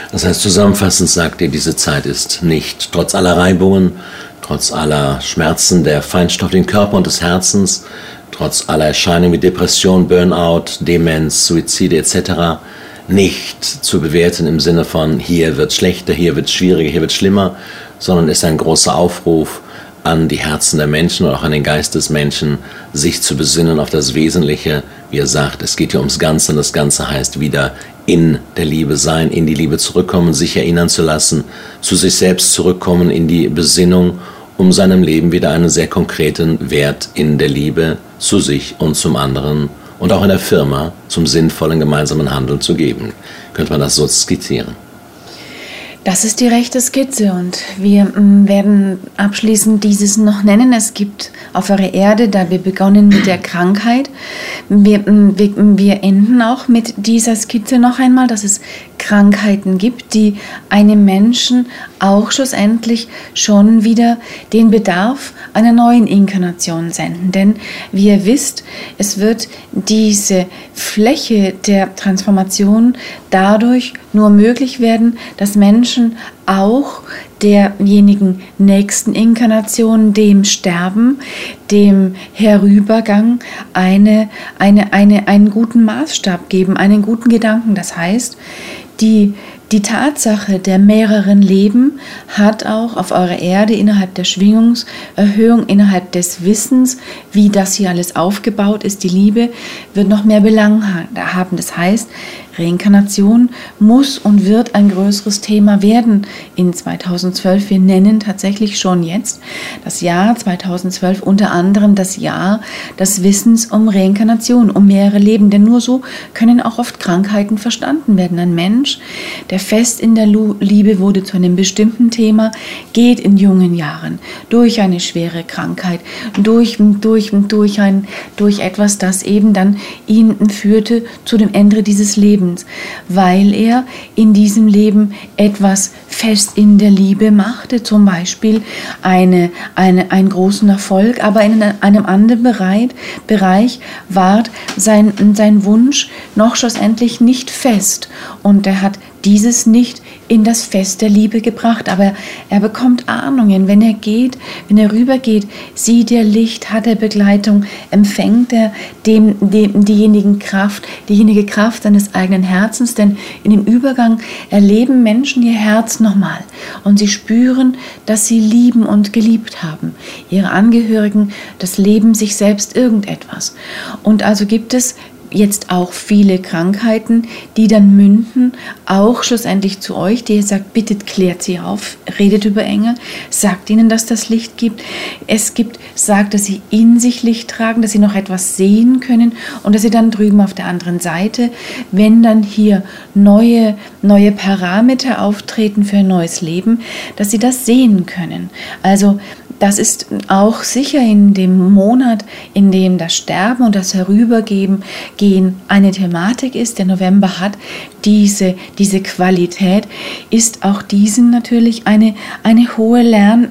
Das heißt, zusammenfassend sagt ihr, diese Zeit ist nicht, trotz aller Reibungen, trotz aller Schmerzen der feinstofflichen Körper und des Herzens, trotz aller Erscheinungen wie Depression, Burnout, Demenz, Suizide etc., nicht zu bewerten im Sinne von, hier wird es schlechter, hier wird es schwieriger, hier wird es schlimmer, sondern ist ein großer Aufruf an die Herzen der Menschen und auch an den Geist des Menschen, sich zu besinnen auf das Wesentliche. Wie er sagt, es geht hier ums Ganze und das Ganze heißt wieder in der Liebe sein, in die Liebe zurückkommen, sich erinnern zu lassen, zu sich selbst zurückkommen, in die Besinnung, um seinem Leben wieder einen sehr konkreten Wert in der Liebe zu sich und zum anderen und auch in der Firma zum sinnvollen gemeinsamen Handeln zu geben. Könnte man das so skizzieren? Das ist die rechte Skizze und wir werden abschließend dieses noch nennen. Es gibt auf eurer Erde, da wir begonnen mit der Krankheit, wir enden auch mit dieser Skizze noch einmal, dass es Krankheiten gibt, die einem Menschen auch schlussendlich schon wieder den Bedarf einer neuen Inkarnation senden. Denn wie ihr wisst, es wird diese Fläche der Transformation dadurch nur möglich werden, dass Menschen auch derjenigen nächsten Inkarnation, dem Sterben, dem Herübergang einen guten Maßstab geben, einen guten Gedanken. Das heißt, die Tatsache der mehreren Leben hat auch auf eurer Erde innerhalb der Schwingungserhöhung, innerhalb des Wissens, wie das hier alles aufgebaut ist, die Liebe, wird noch mehr Belang haben. Das heißt, Reinkarnation muss und wird ein größeres Thema werden in 2012. Wir nennen tatsächlich schon jetzt das Jahr 2012 unter anderem das Jahr des Wissens um Reinkarnation, um mehrere Leben. Denn nur so können auch oft Krankheiten verstanden werden. Ein Mensch, der fest in der Liebe wurde zu einem bestimmten Thema, geht in jungen Jahren durch eine schwere Krankheit, durch etwas, das eben dann ihn führte zu dem Ende dieses Lebens, weil er in diesem Leben etwas fest in der Liebe machte, zum Beispiel einen großen Erfolg, aber in einem anderen Bereich war sein Wunsch noch schlussendlich nicht fest und er hat dieses nicht in das Fest der Liebe gebracht, aber er bekommt Ahnungen, wenn er rübergeht, sieht er Licht, hat er Begleitung, empfängt er diejenige Kraft seines eigenen Herzens, denn in dem Übergang erleben Menschen ihr Herz nochmal und sie spüren, dass sie lieben und geliebt haben, ihre Angehörigen, das Leben, sich selbst, irgendetwas. Und also gibt es jetzt auch viele Krankheiten, die dann münden, auch schlussendlich zu euch, die ihr sagt, bitte klärt sie auf, redet über Engel, sagt ihnen, dass das Licht gibt. Sagt, dass sie in sich Licht tragen, dass sie noch etwas sehen können und dass sie dann drüben auf der anderen Seite, wenn dann hier neue Parameter auftreten für ein neues Leben, dass sie das sehen können. Also das ist auch sicher in dem Monat, in dem das Sterben und das Herübergehen eine Thematik ist. Der November hat diese Qualität, ist auch diesen natürlich ein hohes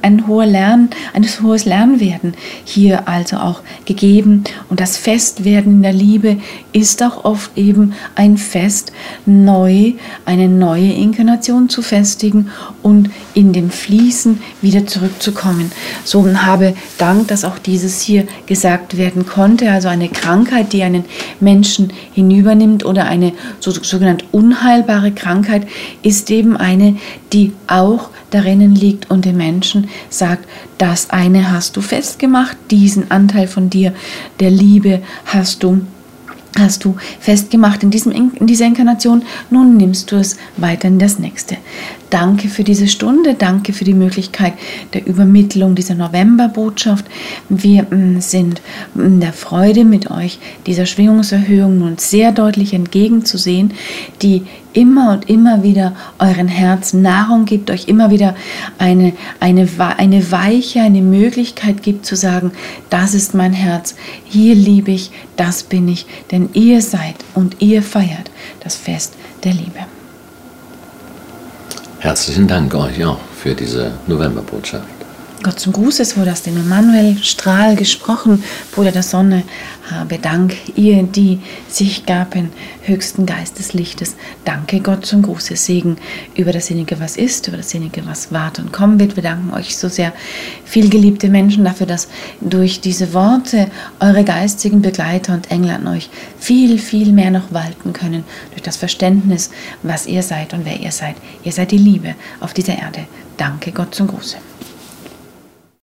Lernwerden hier also auch gegeben. Und das Festwerden in der Liebe ist auch oft eben ein Fest, eine neue Inkarnation zu festigen und in dem Fließen wieder zurückzukommen. So habe Dank, dass auch dieses hier gesagt werden konnte, also eine Krankheit, die einen Menschen hinübernimmt oder eine sogenannte unheilbare Krankheit, ist eben eine, die auch darin liegt und dem Menschen sagt, das eine hast du festgemacht, diesen Anteil von dir, der Liebe hast du festgemacht in dieser Inkarnation, nun nimmst du es weiter in das nächste. Danke für diese Stunde, danke für die Möglichkeit der Übermittlung dieser Novemberbotschaft. Wir sind in der Freude, mit euch dieser Schwingungserhöhung nun sehr deutlich entgegenzusehen, die immer und immer wieder euren Herzen Nahrung gibt, euch immer wieder eine Weiche, eine Möglichkeit gibt zu sagen, das ist mein Herz, hier liebe ich, das bin ich, denn ihr seid und ihr feiert das Fest der Liebe. Herzlichen Dank euch auch für diese Novemberbotschaft. Gott zum Gruß, es wurde aus dem Emmanuel-Strahl gesprochen, Bruder der Sonne, habe Dank, ihr, die sich gaben, höchsten Geisteslichtes. Danke Gott zum Gruße, Segen über dasjenige, was ist, über dasjenige, was ward und kommen wird. Wir danken euch so sehr, vielgeliebte Menschen, dafür, dass durch diese Worte eure geistigen Begleiter und Engel an euch viel, viel mehr noch walten können, durch das Verständnis, was ihr seid und wer ihr seid. Ihr seid die Liebe auf dieser Erde. Danke Gott zum Gruße.